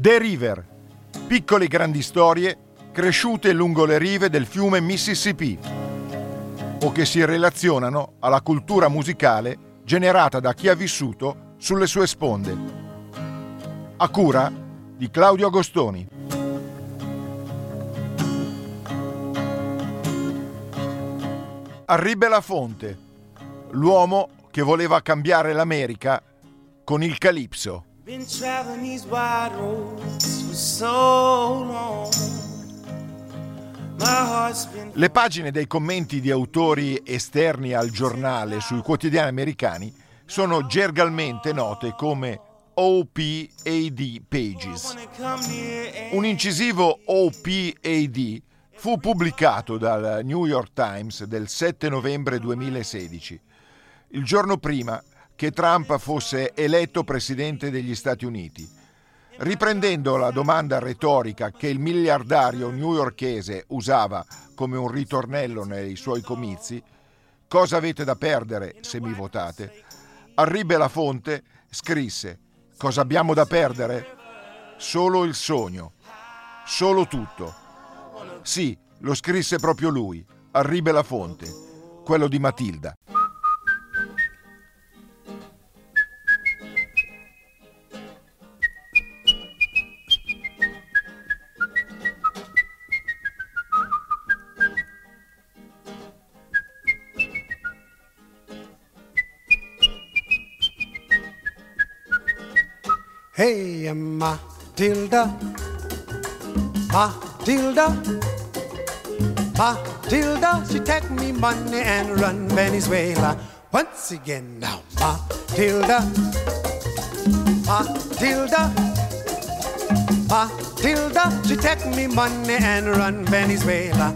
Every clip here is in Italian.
The River, piccole grandi storie cresciute lungo le rive del fiume Mississippi o che si relazionano alla cultura musicale generata da chi ha vissuto sulle sue sponde. A cura di Claudio Agostoni. Arribe la fonte, l'uomo che voleva cambiare l'America con il Calypso. Been traveling these wide roads for so long. My heart's been... Le pagine dei commenti di autori esterni al giornale sui quotidiani americani sono gergalmente note come OPAD pages. Un incisivo OPAD fu pubblicato dal New York Times del 7 novembre 2016, il giorno prima che Trump fosse eletto presidente degli Stati Uniti, riprendendo la domanda retorica che il miliardario newyorkese usava come un ritornello nei suoi comizi: cosa avete da perdere se mi votate? Arribe la fonte scrisse: cosa abbiamo da perdere? Solo il sogno, solo tutto. Sì, lo scrisse proprio lui, Arribe la fonte, quello di Matilda. Hey, Matilda, Matilda, Matilda, she take me money and run Venezuela. Once again now, Matilda, Matilda, Matilda, she take me money and run Venezuela.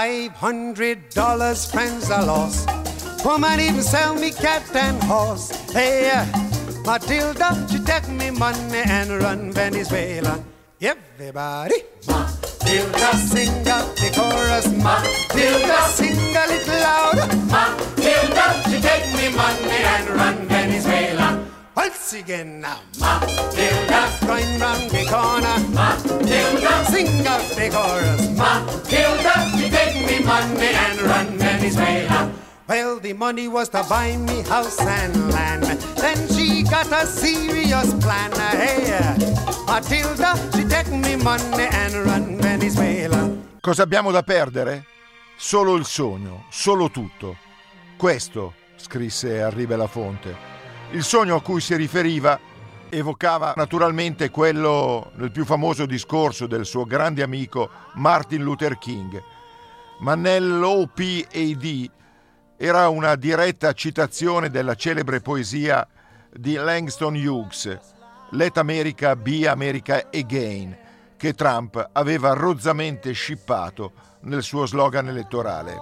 $500 friends I lost. Woman even sell me cat and horse. Hey, Matilda, she take me money and run Venezuela. Everybody, Matilda, sing out the chorus. Matilda, sing a little louder. Matilda, she take me money and run Venezuela. Once again now, Matilda, going round the corner. Matilda, sing out the chorus. Matilda, she take me money and run Venezuela. Well, the money was to buy me house and land. Then she got a serious plan. Hey, Matilda, she take me money and run Venezuela. Cosa abbiamo da perdere? Solo il sogno, solo tutto. Questo, scrisse Arribe la fonte. Il sogno a cui si riferiva evocava naturalmente quello nel più famoso discorso del suo grande amico Martin Luther King, ma nell'OPAD era una diretta citazione della celebre poesia di Langston Hughes, Let America be America Again, che Trump aveva rozzamente scippato nel suo slogan elettorale.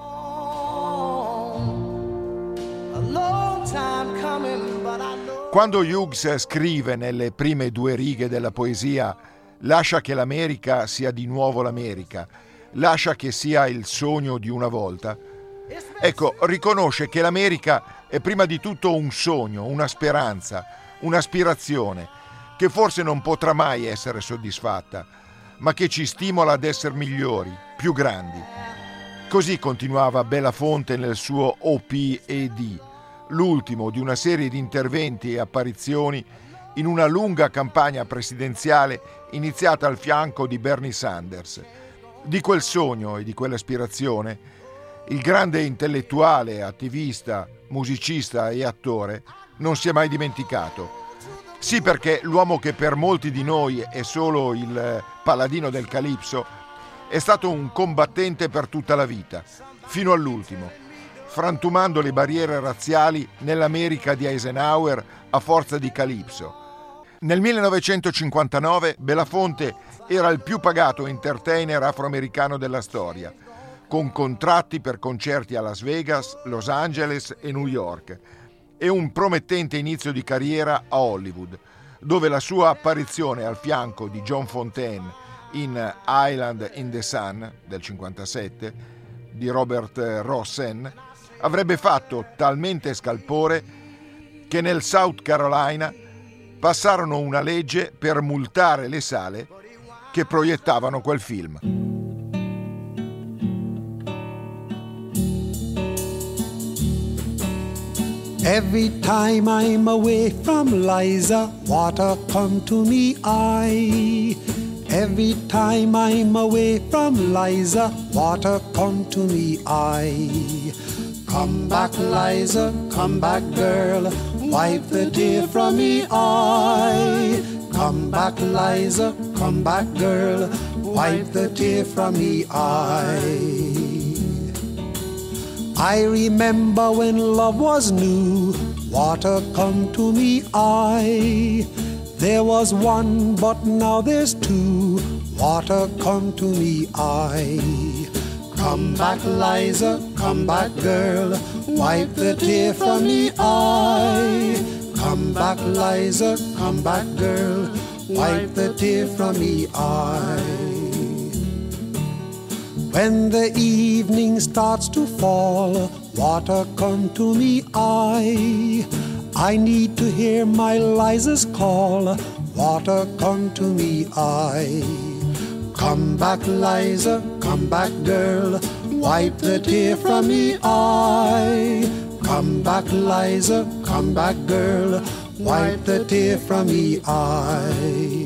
Quando Hughes scrive nelle prime due righe della poesia «Lascia che l'America sia di nuovo l'America, lascia che sia il sogno di una volta», ecco, riconosce che l'America è prima di tutto un sogno, una speranza, un'aspirazione che forse non potrà mai essere soddisfatta, ma che ci stimola ad essere migliori, più grandi. Così continuava Belafonte nel suo OPAD, l'ultimo di una serie di interventi e apparizioni in una lunga campagna presidenziale iniziata al fianco di Bernie Sanders. Di quel sogno e di quell'aspirazione il grande intellettuale, attivista, musicista e attore non si è mai dimenticato. Sì, perché l'uomo che per molti di noi è solo il paladino del Calypso è stato un combattente per tutta la vita, fino all'ultimo, frantumando le barriere razziali nell'America di Eisenhower a forza di Calypso. Nel 1959 Belafonte era il più pagato entertainer afroamericano della storia, con contratti per concerti a Las Vegas, Los Angeles e New York, e un promettente inizio di carriera a Hollywood, dove la sua apparizione al fianco di John Fontaine in Island in the Sun del 1957 di Robert Rossen avrebbe fatto talmente scalpore che nel South Carolina passarono una legge per multare le sale che proiettavano quel film. Every time I'm away from Liza, water come to me eye. Every time I'm away from Liza, water come to me eye. Come back, Liza, come back, girl, wipe the tear from me eye. Come back, Liza, come back, girl, wipe the tear from me eye. I remember when love was new, water come to me eye. There was one, but now there's two, water come to me eye. Come back, Liza, come back, girl, wipe the tear from me eye. Come back, Liza, come back, girl, wipe the tear from me eye. When the evening starts to fall, water come to me eye. I need to hear my Liza's call, water come to me eye. Come back, Liza, come back, girl, wipe the tear from me eye. Come back, Liza, come back, girl, wipe the tear from me eye.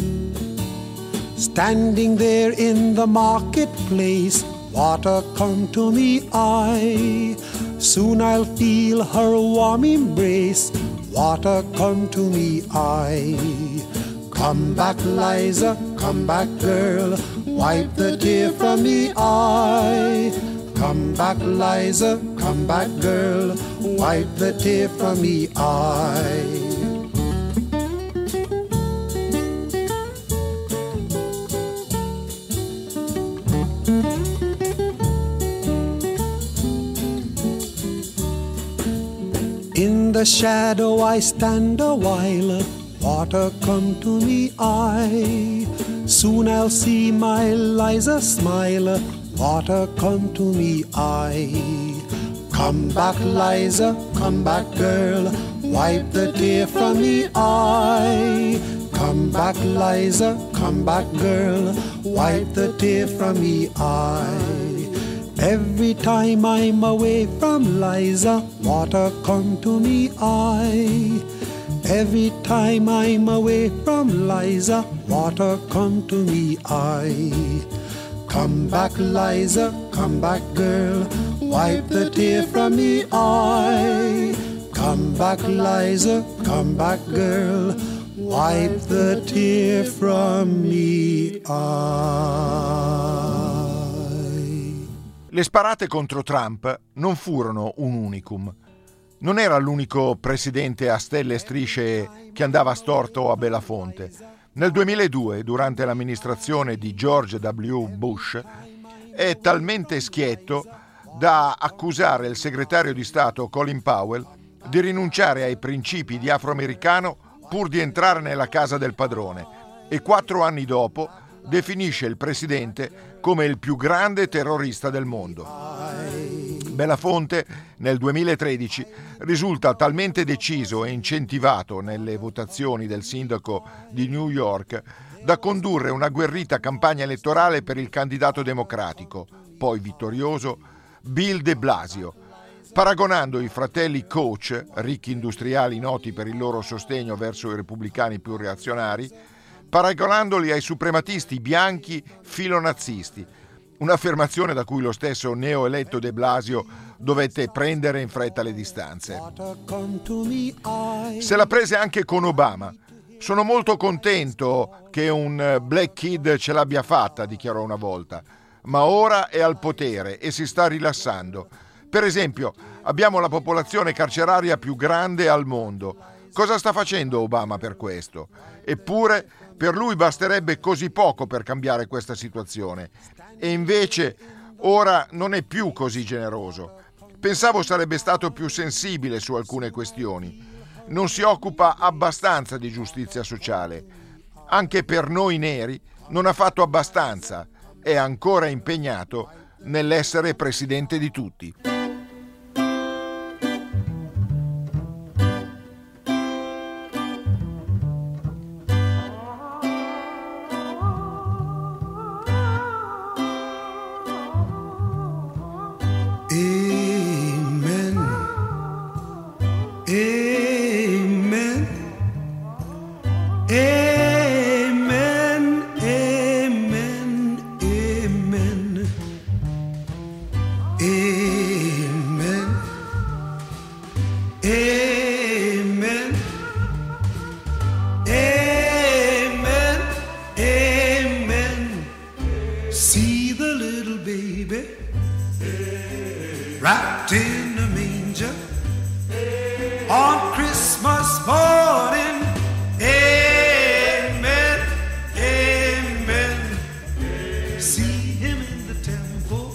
Standing there in the marketplace, water come to me eye. Soon I'll feel her warm embrace, water come to me eye. Come back, Liza, come back, girl, wipe the tear from me eye. Come back, Liza, come back, girl, wipe the tear from me eye. In the shadow I stand a while, water come to me eye. Soon I'll see my Liza smile, water come to me eye. Come back, Liza, come back, girl, wipe the tear from me eye. Come back, Liza, come back, girl, wipe the tear from me eye. Every time I'm away from Liza, water come to me eye. Every time I'm away from Liza, water come to me eye. Come back, Liza, come back, girl, wipe the tear from me eye. Come back, Liza, come back, girl, wipe the tear from me eye. Le sparate contro Trump non furono un unicum. Non era l'unico presidente a stelle e strisce che andava storto a Belafonte. Nel 2002, durante l'amministrazione di George W. Bush, è talmente schietto da accusare il segretario di Stato Colin Powell di rinunciare ai principi di afroamericano pur di entrare nella casa del padrone e 4 anni dopo definisce il presidente come il più grande terrorista del mondo. Belafonte nel 2013 risulta talmente deciso e incentivato nelle votazioni del sindaco di New York da condurre una agguerrita campagna elettorale per il candidato democratico, poi vittorioso, Bill de Blasio, paragonando i fratelli Koch, ricchi industriali noti per il loro sostegno verso i repubblicani più reazionari, paragonandoli ai suprematisti bianchi filonazzisti, un'affermazione da cui lo stesso neoeletto de Blasio dovette prendere in fretta le distanze. Se la prese anche con Obama. Sono molto contento che un black kid ce l'abbia fatta, dichiarò una volta, ma ora è al potere e si sta rilassando. Per esempio, abbiamo la popolazione carceraria più grande al mondo. Cosa sta facendo Obama per questo? Eppure per lui basterebbe così poco per cambiare questa situazione. E invece ora non è più così generoso. Pensavo sarebbe stato più sensibile su alcune questioni. Non si occupa abbastanza di giustizia sociale. Anche per noi neri non ha fatto abbastanza. È ancora impegnato nell'essere presidente di tutti. Amen. Amen. Amen. Amen. Amen. Amen. Amen. Amen. See the little baby wrapped in a manger on Christmas morning. Amen. Amen. See him in the temple.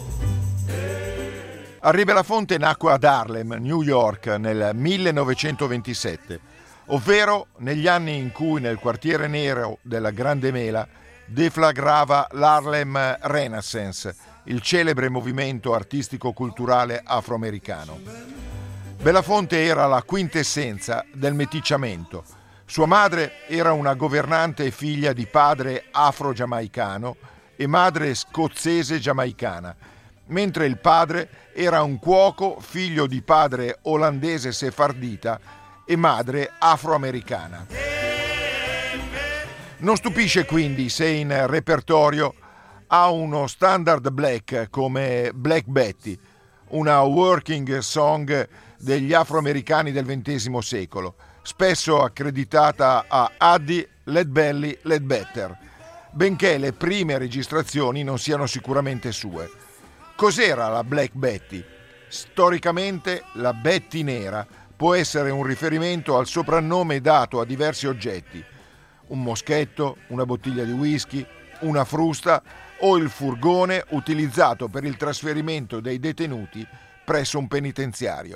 Henri Belafonte nacque ad Harlem, New York, nel 1927, ovvero negli anni in cui nel quartiere nero della Grande Mela deflagrava l'Harlem Renaissance, il celebre movimento artistico-culturale afroamericano. Belafonte era la quintessenza del meticciamento. Sua madre era una governante figlia di padre afro-giamaicano e madre scozzese-giamaicana, mentre il padre era un cuoco figlio di padre olandese sefardita e madre afroamericana. Non stupisce quindi se in repertorio ha uno standard black come Black Betty, una working song degli afroamericani del XX secolo, spesso accreditata a Addie Ledbelly Ledbetter, benché le prime registrazioni non siano sicuramente sue. Cos'era la Black Betty? Storicamente la Betty nera può essere un riferimento al soprannome dato a diversi oggetti: un moschetto, una bottiglia di whisky, una frusta o il furgone utilizzato per il trasferimento dei detenuti presso un penitenziario.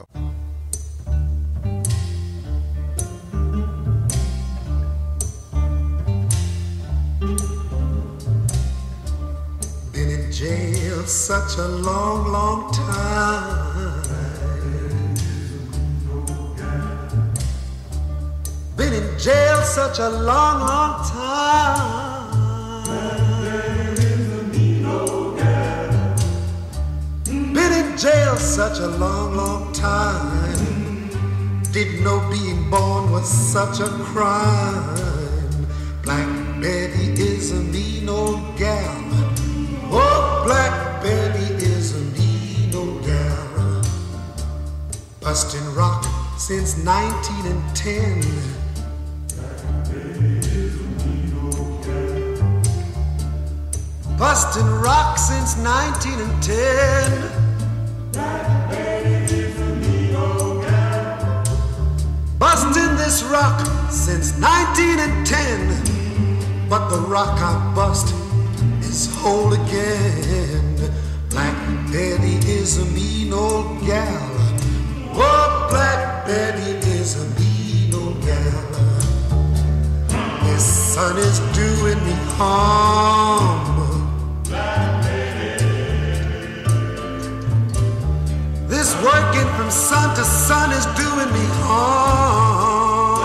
Been in jail such a long, long time. Been in jail such a long, long time. Been in jail such a long, long time. Didn't know being born was such a crime. Black Betty is a mean old gal. Oh, Black Betty is a mean old gal. Bustin' rock since 1910. Bustin' rock since 1910. Bustin' this rock since 1910. But the rock I bust is whole again. Black Betty is a mean old gal. Oh, Black Betty is a mean old gal. This sun is doing me harm. This working from sun to sun is doing me harm.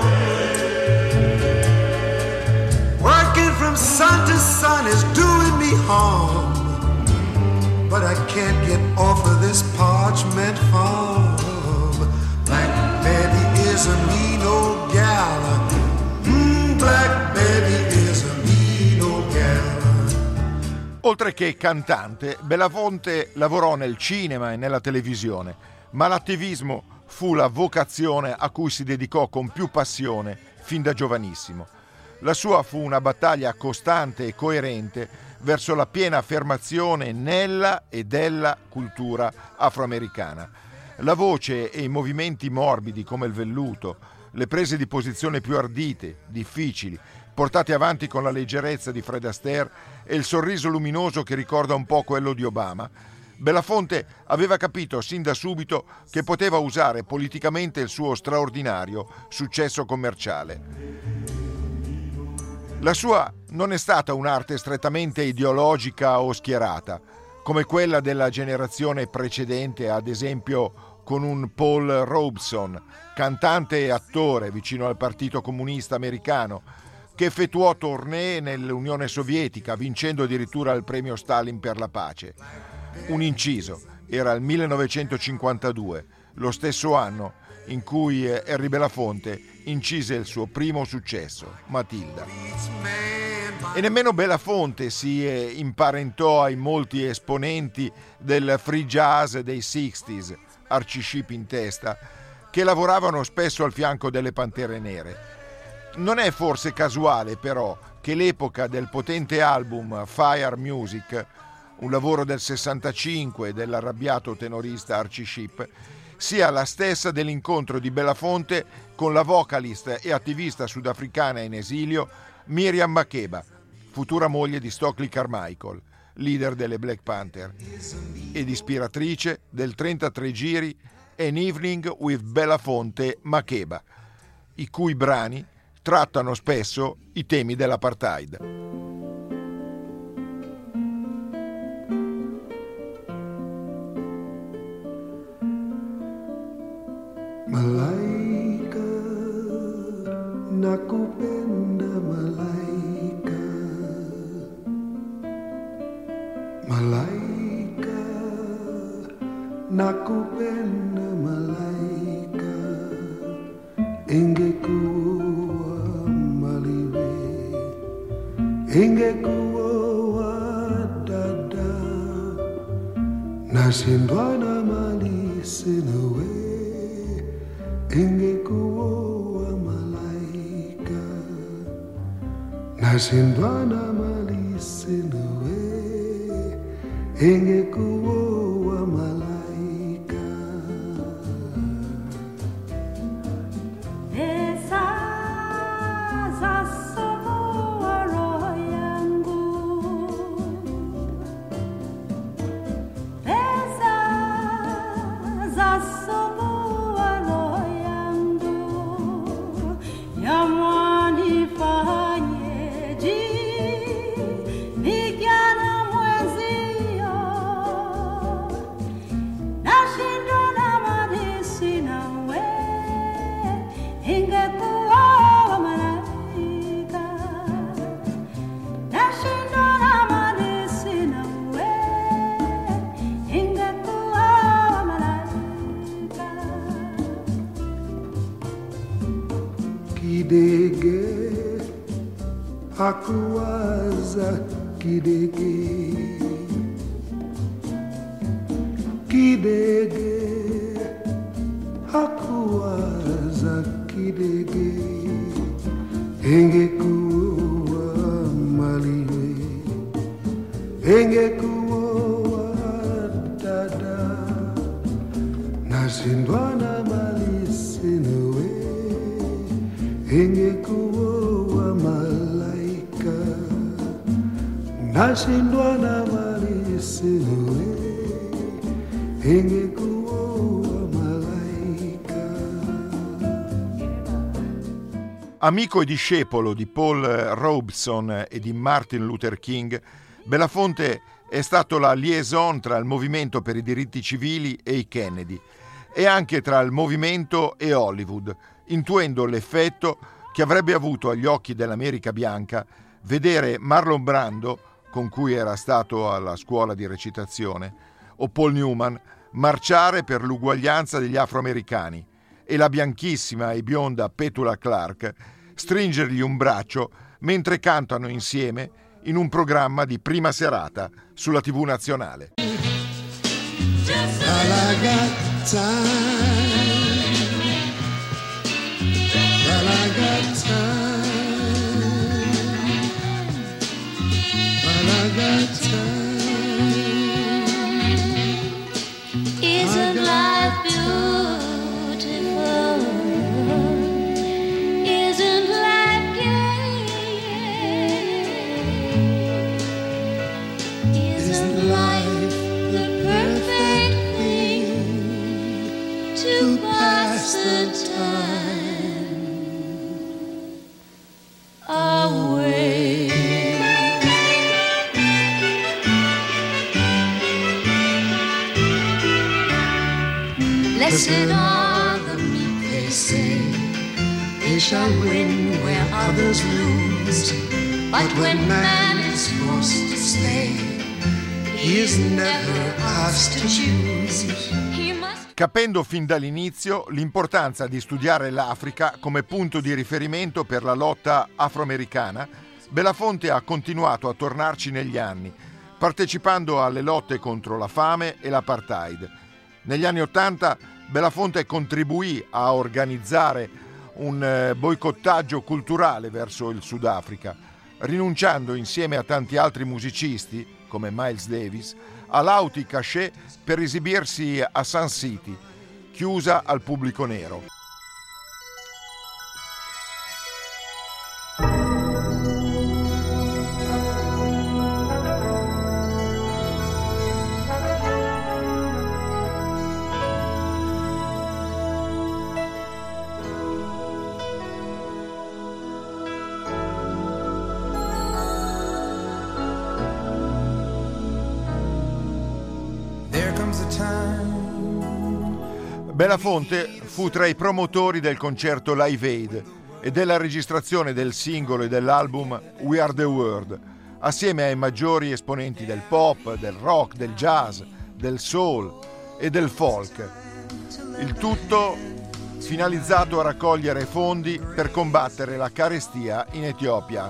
Working from sun to sun is doing me harm. But I can't get off of this parchment farm. Black Betty is a mean old gal. Black Betty is a mean old gal. Oltre che cantante, Belafonte lavorò nel cinema e nella televisione, ma l'attivismo fu la vocazione a cui si dedicò con più passione fin da giovanissimo. La sua fu una battaglia costante e coerente verso la piena affermazione nella e della cultura afroamericana. La voce e i movimenti morbidi come il velluto, le prese di posizione più ardite, difficili, portate avanti con la leggerezza di Fred Astaire e il sorriso luminoso che ricorda un po' quello di Obama, Belafonte aveva capito sin da subito che poteva usare politicamente il suo straordinario successo commerciale. La sua non è stata un'arte strettamente ideologica o schierata, come quella della generazione precedente, ad esempio con un Paul Robeson, cantante e attore vicino al Partito Comunista Americano, che effettuò tournée nell'Unione Sovietica, vincendo addirittura il premio Stalin per la pace. Un inciso, era il 1952, lo stesso anno in cui Harry Belafonte incise il suo primo successo, Matilda. E nemmeno Belafonte si imparentò ai molti esponenti del free jazz dei 60s, Archie Shepp in testa, che lavoravano spesso al fianco delle Pantere Nere. Non è forse casuale però che l'epoca del potente album Fire Music, un lavoro del 65 dell'arrabbiato tenorista Archie Shepp, sia la stessa dell'incontro di Belafonte con la vocalist e attivista sudafricana in esilio Miriam Makeba, futura moglie di Stokely Carmichael, leader delle Black Panther, ed ispiratrice del 33 giri An Evening with Belafonte Makeba, i cui brani trattano spesso i temi dell'apartheid. Malaika, nakupenda malaika, malaika, nakupenda malaika, ingekuwa maliwe, ingekuwa dada, nashindwa na mali sinawe. Ingekuwa malaika, nashindwa na mali sinawe. Ingekuwa malaika. Pesa zasoboa roho yangu, pesa zasoboa roho yangu, jamani fanyeje vijana mwenzio, nashindwa na mali sinawe. Ingekuwa malaika, nashindwa na mali sinawe. Ingekuwa malaika. Kidege, hakuwaza kidege, kidege, hakuwaza kidege, ingekuwa maliwe, ingekuwa dada, nashindwa na mali sinawe. Ingekuwa malaika, nashindwa na mali sinawe. Ingekuwa malaika. Amico e discepolo di Paul Robeson e di Martin Luther King, Belafonte è stato la liaison tra il movimento per i diritti civili e i Kennedy e anche tra il movimento e Hollywood, intuendo l'effetto che avrebbe avuto agli occhi dell'America bianca vedere Marlon Brando, con cui era stato alla scuola di recitazione, o Paul Newman marciare per l'uguaglianza degli afroamericani e la bianchissima e bionda Petula Clark stringergli un braccio mentre cantano insieme in un programma di prima serata sulla TV nazionale. While I got time, while I got time, while I got time. Isn't life beautiful? Isn't life gay? Isn't life the perfect thing to pass the time away? Blessed are the meek, they say, they shall win where others lose. But when man is forced to stay, he is never asked to choose. He must capendo fin dall'inizio l'importanza di studiare l'Africa come punto di riferimento per la lotta afroamericana, Belafonte ha continuato a tornarci negli anni, partecipando alle lotte contro la fame e l'apartheid. Negli anni '80 Belafonte contribuì a organizzare un boicottaggio culturale verso il Sudafrica, rinunciando insieme a tanti altri musicisti, come Miles Davis, a lauti cachet per esibirsi a Sun City, chiusa al pubblico nero. Belafonte fu tra i promotori del concerto Live Aid e della registrazione del singolo e dell'album We Are The World, assieme ai maggiori esponenti del pop, del rock, del jazz, del soul e del folk. Il tutto finalizzato a raccogliere fondi per combattere la carestia in Etiopia.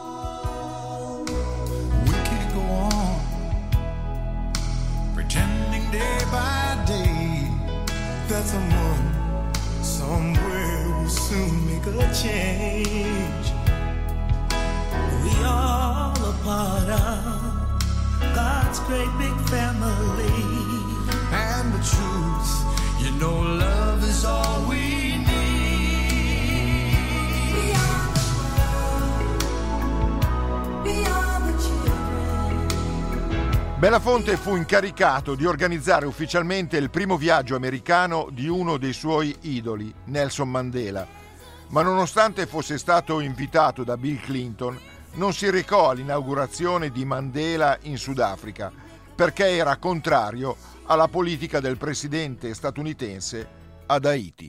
We could go on pretending day by day that someone somewhere will soon make a change. We all a part of God's great big family. And the truth, you know, love is all we need. We are the world. We are the children. Belafonte fu incaricato di organizzare ufficialmente il primo viaggio americano di uno dei suoi idoli, Nelson Mandela, ma nonostante fosse stato invitato da Bill Clinton, non si recò all'inaugurazione di Mandela in Sudafrica, perché era contrario alla politica del presidente statunitense ad Haiti.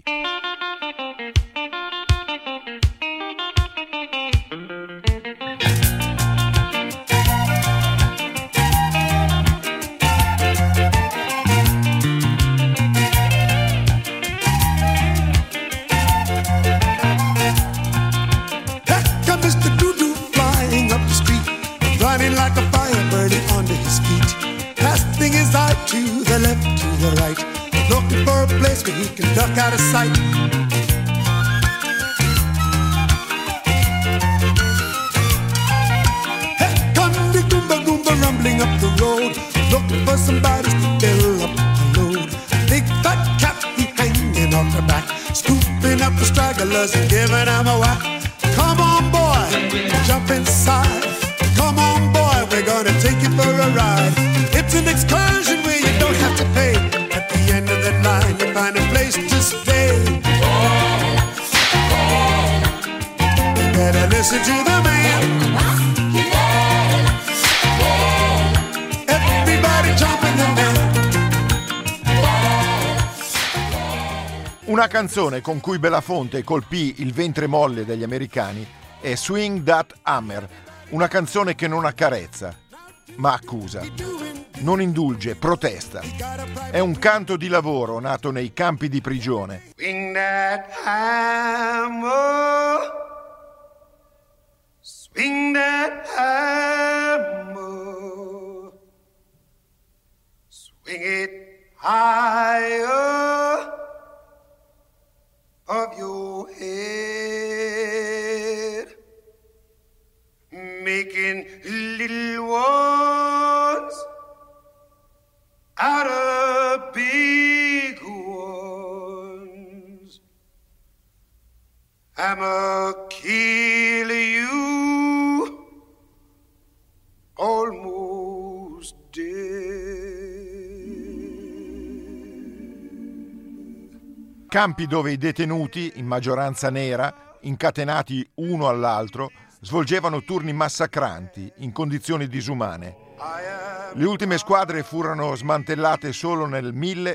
Like a fire burning under his feet, casting his eye to the left, to the right, looking for a place where he can duck out of sight. Hey, come the goomba goomba rumbling up the road, looking for somebody to fill up the load. Big fat cat he hanging off her back, scooping up the stragglers and giving them a whack. Come on boy, jump inside. Come on boy, we're gonna take you for a ride. It's an excursion where you don't have to pay. At the end of the line you find a place to stay. You better listen to the man. Everybody jumping the man. Una canzone con cui Belafonte colpì il ventre molle degli americani è Swing That Hammer, una canzone che non accarezza, ma accusa, non indulge, protesta. È un canto di lavoro nato nei campi di prigione. Swing that hammer, swing that hammer, swing it higher of your head, making little ones out of big ones. I'ma kill you almost dead. Campi dove i detenuti, in maggioranza nera, incatenati uno all'altro, svolgevano turni massacranti in condizioni disumane. Le ultime squadre furono smantellate solo nel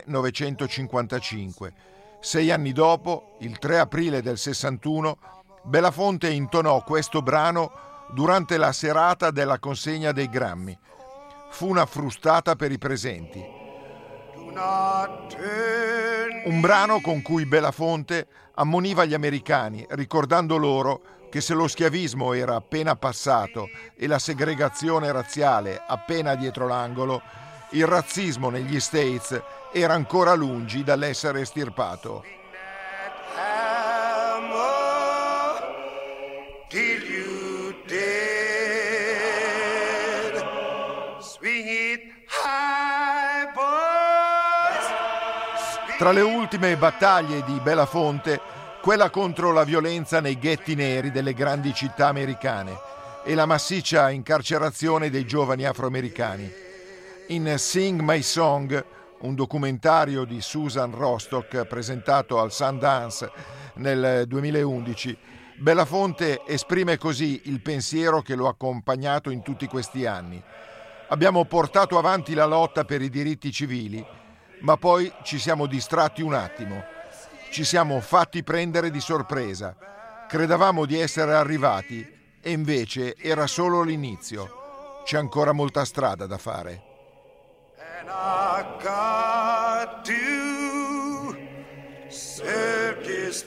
1955. 6 anni dopo, il 3 aprile del 61, Belafonte intonò questo brano durante la serata della consegna dei Grammy. Fu una frustata per i presenti. Un brano con cui Belafonte ammoniva gli americani, ricordando loro che se lo schiavismo era appena passato e la segregazione razziale appena dietro l'angolo, il razzismo negli States era ancora lungi dall'essere estirpato. Tra le ultime battaglie di Belafonte, quella contro la violenza nei ghetti neri delle grandi città americane e la massiccia incarcerazione dei giovani afroamericani. In Sing My Song, un documentario di Susan Rostock presentato al Sundance nel 2011, Belafonte esprime così il pensiero che lo ha accompagnato in tutti questi anni. Abbiamo portato avanti la lotta per i diritti civili, ma poi ci siamo distratti un attimo. Ci siamo fatti prendere di sorpresa. Credevamo di essere arrivati e invece era solo l'inizio. C'è ancora molta strada da fare. And I got to serve this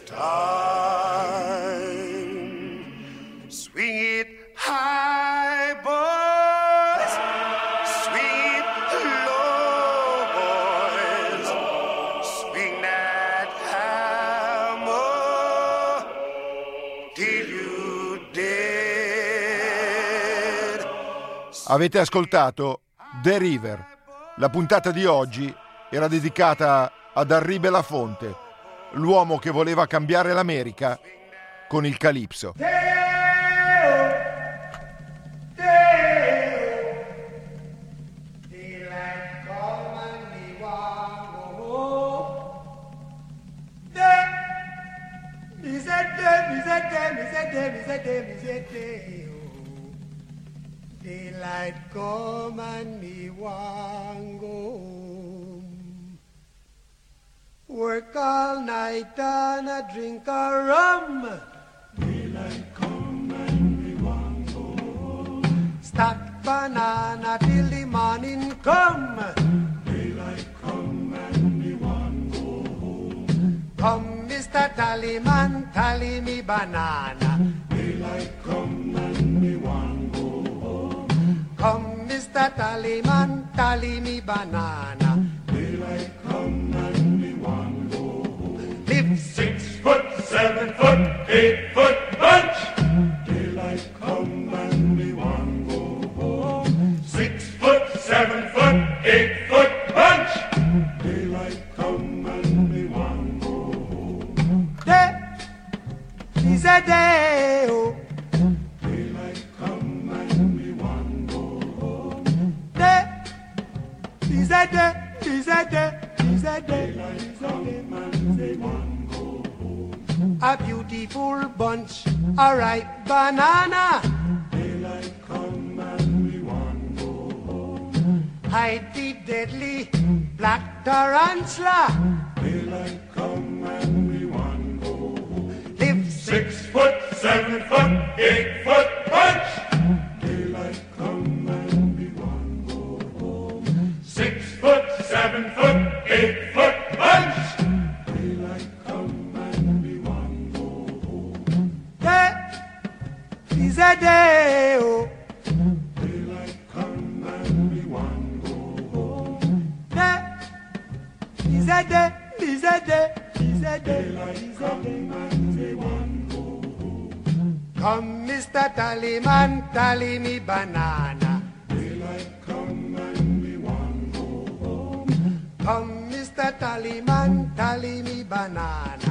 time. Swing it high, boys. Swing it low, boys. Swing that hammer till you dead. Avete ascoltato The River. La puntata di oggi era dedicata ad Henri Belafonte, l'uomo che voleva cambiare l'America con il Calypso. Daylight come and me want go home. Work all night and a drink a rum. Daylight come and me want go home. Stack banana till the morning come. Daylight come and me want go home. Come Mr. Tallyman, tally me banana. Daylight come and me want go home. Come, Mr. Tallyman, tally me banana. Daylight come and me want go home. Live 6 foot, 7 foot, 8 foot bunch. Daylight come and me want go home. 6 foot, 7 foot, 8 foot bunch. Daylight come and me want go home. Day is a day, oh. Daylight come and me want go home. Day is a day, is a day, is a day. Daylight come and me want go home. A beautiful bunch, a ripe banana. Daylight come and we want go home. Hide the deadly black tarantula. Daylight come and we want go home. Live 6 foot, 7 foot, 8 foot bunch. Daylight come and we want go home. 6 foot, 7 foot, 8 foot bunch. Daylight come and we want go home. Day is a day, oh. Daylight come and we want go home. Day is a day, is a day, is a day. Daylight come and we want go home. Come, Mr. Tallyman, tally me banana. Daylight come and we want go home. Come, Mr. Tallyman, tally me banana.